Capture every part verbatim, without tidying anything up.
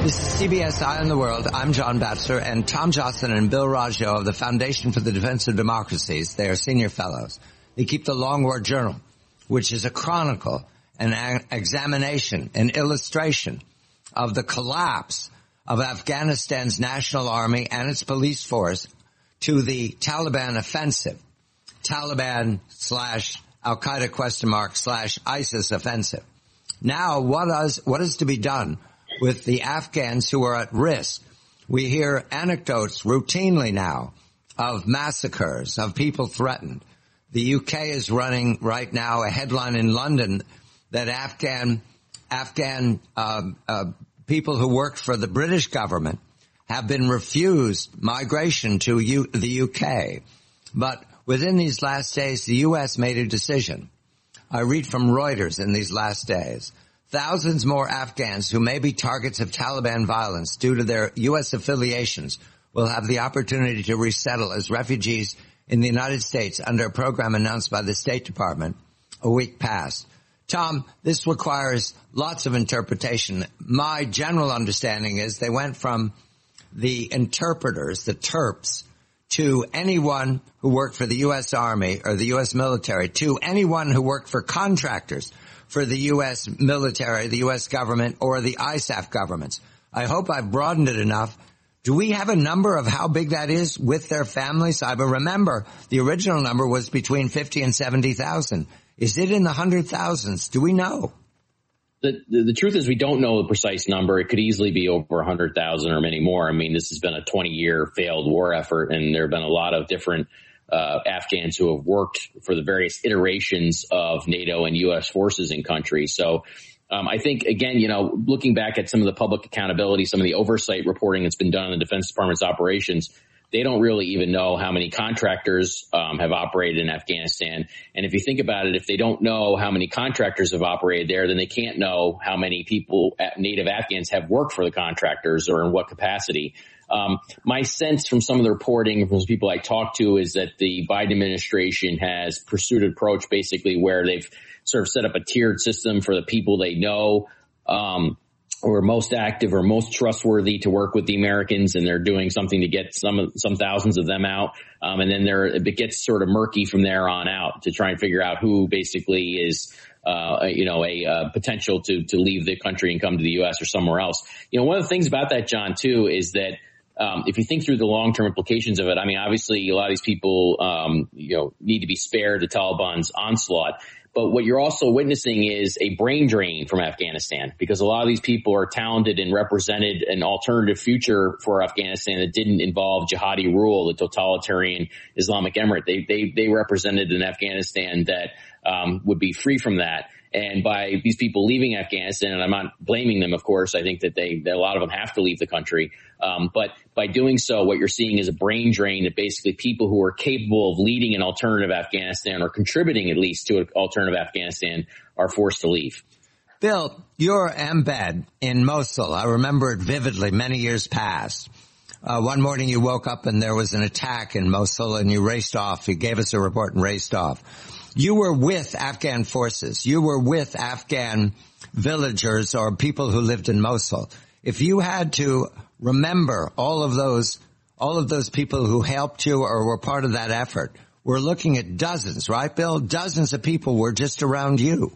This is C B S Eye on the World. I'm John Batchelor, and Tom Johnson and Bill Raggio of the Foundation for the Defense of Democracies. They are senior fellows. They keep the Long War Journal, which is a chronicle, an examination, an illustration of the collapse of Afghanistan's national army and its police force to the Taliban offensive. Taliban slash Al-Qaeda question mark slash ISIS offensive. Now, what is, what is to be done with the Afghans who are at risk? We hear anecdotes routinely now of massacres, of people threatened. The U K is running right now a headline in London that Afghan, Afghan, uh, uh, people who worked for the British government have been refused migration to U- the U K. But within these last days, the U S made a decision. I read from Reuters in these last days. Thousands more Afghans who may be targets of Taliban violence due to their U S affiliations will have the opportunity to resettle as refugees in the United States under a program announced by the State Department a week past. Tom, this requires lots of interpretation. My general understanding is they went from the interpreters, the Terps, to anyone who worked for the U S Army or the U S military, to anyone who worked for contractors for the U S military, the U S government, or the I S A F governments. I hope I've broadened it enough. Do we have a number of how big that is with their families? I remember the original number was between fifty and seventy thousand. Is it in the hundred thousands? Do we know? The, the, the truth is we don't know the precise number. It could easily be over one hundred thousand or many more. I mean, this has been a twenty-year failed war effort, and there have been a lot of different uh Afghans who have worked for the various iterations of NATO and U S forces in country. So um I think, again, you know, looking back at some of the public accountability, some of the oversight reporting that's been done in the Defense Department's operations, they don't really even know how many contractors um, have operated in Afghanistan. And if you think about it, if they don't know how many contractors have operated there, then they can't know how many people, native Afghans, have worked for the contractors or in what capacity. Um, my sense from some of the reporting from the people I talked to is that the Biden administration has pursued an approach basically where they've sort of set up a tiered system for the people they know, um, or most active or most trustworthy to work with the Americans, and they're doing something to get some some thousands of them out. Um, and then there it gets sort of murky from there on out to try and figure out who basically is, uh, you know, a uh, potential to to leave the country and come to the U S or somewhere else. You know, one of the things about that, John, too, is that um, if you think through the long-term implications of it, I mean, obviously a lot of these people, um, you know, need to be spared the Taliban's onslaught. But what you're also witnessing is a brain drain from Afghanistan, because a lot of these people are talented and represented an alternative future for Afghanistan that didn't involve jihadi rule, the totalitarian Islamic emirate. They they they represented an Afghanistan that um would be free from that. And by these people leaving Afghanistan, and I'm not blaming them, of course, I think that they that a lot of them have to leave the country. Um, but by doing so, what you're seeing is a brain drain that basically people who are capable of leading an alternative Afghanistan or contributing at least to an alternative Afghanistan are forced to leave. Bill, your embed in Mosul, I remember it vividly many years past. Uh, one morning you woke up and there was an attack in Mosul and you raced off. You gave us a report and raced off. You were with Afghan forces. You were with Afghan villagers or people who lived in Mosul. If you had to remember all of those, all of those people who helped you or were part of that effort, we're looking at dozens, right, Bill? Dozens of people were just around you.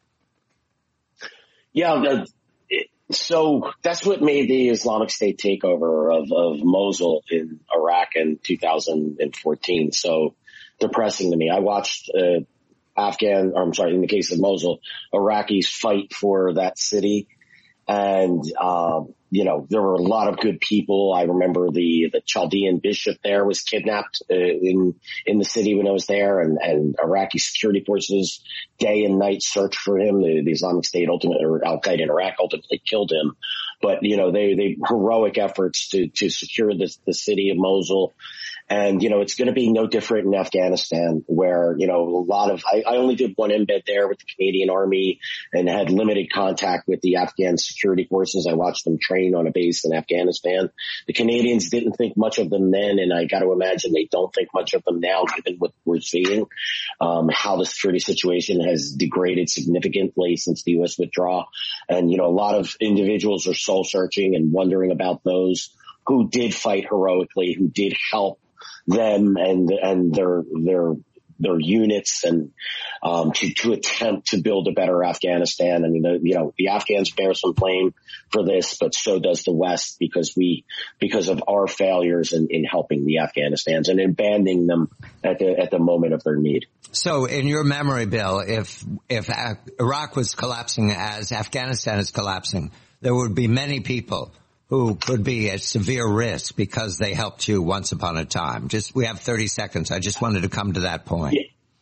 Yeah. Uh, it, so that's what made the Islamic State takeover of, of Mosul in Iraq in two thousand fourteen. So depressing to me. I watched uh, Afghan, or I'm sorry, in the case of Mosul, Iraqis fight for that city. And, um, you know, there were a lot of good people. I remember the, the Chaldean bishop there was kidnapped uh, in, in the city when I was there, and, and Iraqi security forces day and night searched for him. The, the Islamic State ultimately, or Al-Qaeda in Iraq ultimately killed him. But, you know, they, they heroic efforts to, to secure the, the city of Mosul. And, you know, it's going to be no different in Afghanistan, where, you know, a lot of, I, I only did one embed there with the Canadian Army and had limited contact with the Afghan security forces. I watched them train on a base in Afghanistan. The Canadians didn't think much of them then, and I got to imagine they don't think much of them now, given what we're seeing, um, how the security situation has degraded significantly since the U S withdrawal. And, you know, a lot of individuals are soul searching and wondering about those who did fight heroically, who did help them and, and their, their, their units and, um, to, to attempt to build a better Afghanistan. I mean, the, you know, the Afghans bear some blame for this, but so does the West because we, because of our failures in, in helping the Afghanistans and in abandoning them at the, at the moment of their need. So in your memory, Bill, if, if Iraq was collapsing as Afghanistan is collapsing, there would be many people who could be at severe risk because they helped you once upon a time. Just, we have thirty seconds. I just wanted to come to that point.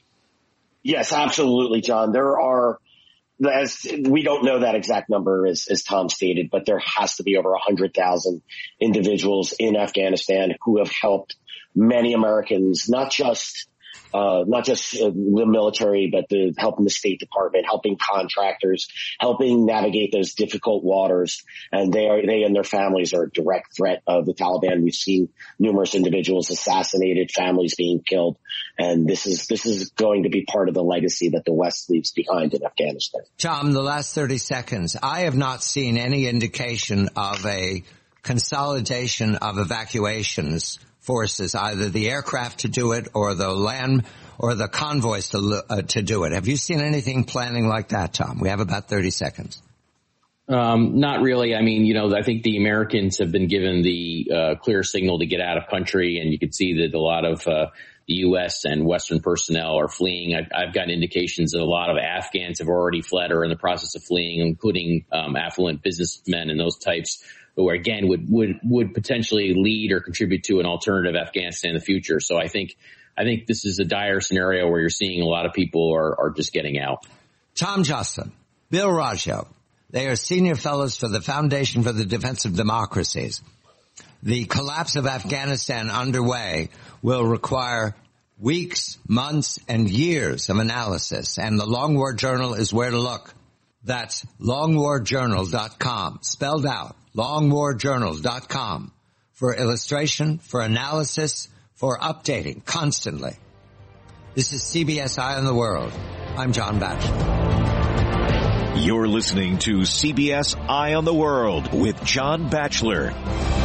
Yes, absolutely, John. There are, as we don't know that exact number as, as Tom stated, but there has to be over a hundred thousand individuals in Afghanistan who have helped many Americans, not just Uh, not just uh, the military, but the helping the State Department, helping contractors, helping navigate those difficult waters. And they are, they and their families are a direct threat of the Taliban. We've seen numerous individuals assassinated, families being killed. And this is, this is going to be part of the legacy that the West leaves behind in Afghanistan. Tom, the last thirty seconds. I have not seen any indication of a consolidation of evacuations forces, either the aircraft to do it or the land or the convoys to uh, to do it. Have you seen anything planning like that, Tom? We have about thirty seconds. Um, not really. I mean, you know, I think the Americans have been given the uh, clear signal to get out of country, and you can see that a lot of uh, the U S and Western personnel are fleeing. I've, I've gotten indications that a lot of Afghans have already fled or are in the process of fleeing, including um, affluent businessmen and those types who, again, would, would, would potentially lead or contribute to an alternative Afghanistan in the future. So I think, I think this is a dire scenario where you're seeing a lot of people are, are just getting out. Tom Joscelyn, Bill Raggio, they are senior fellows for the Foundation for the Defense of Democracies. The collapse of Afghanistan underway will require weeks, months, and years of analysis, and the Long War Journal is where to look. That's long war journal dot com, spelled out, long war journal dot com, for illustration, for analysis, for updating constantly. This is C B S Eye on the World. I'm John Batchelor. You're listening to C B S Eye on the World with John Batchelor.